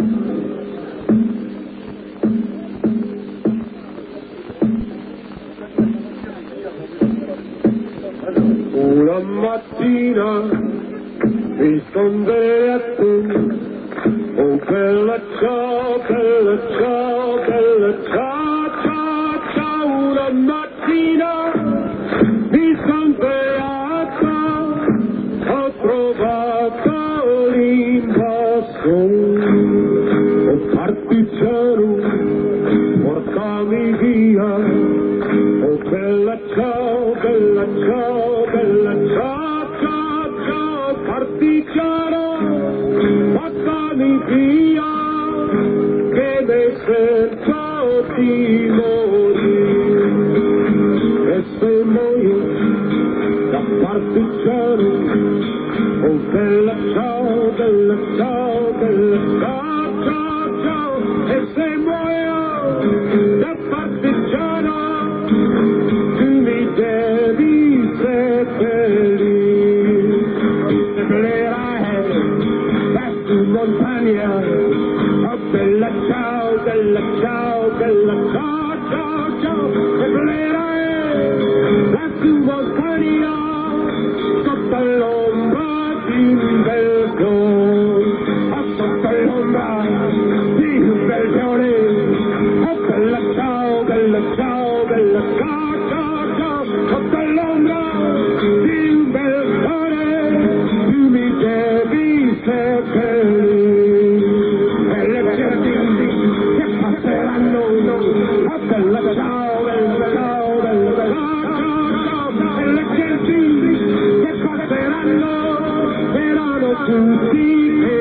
Una mattina mi son detto, oh bella ciao, bella ciao, bella ciao, ciao, ciao. Una mattina mi son beato, ho trovato l'invasore. Oh partigiano, portami via, oh bella ciao, bella ciao, bella ciao, ciao, ciao, partigiano, portami via, che mi sento di morire. E se muoio da partigiano, oh bella ciao, bella ciao, bella ciao, ciao, ciao, e se muoio da partigiano, tu mi devi seppellire. Seppellirai verso montagna, oh bella ciao, bella ciao, bella ciao, ciao, ciao, seppellirai verso montagna, sotto l'ombra di un bel sole, sotto l'ombra di un bel sole, oh bella ciao, bella ciao, bella ciao, ciao, ciao, sotto l'ombra di un bel sole, tu mi devi seppellire. E le certini che passeranno, oh bella ciao, bella ciao, bella ciao, ciao, ciao, e le certini che passeranno, saranno tutti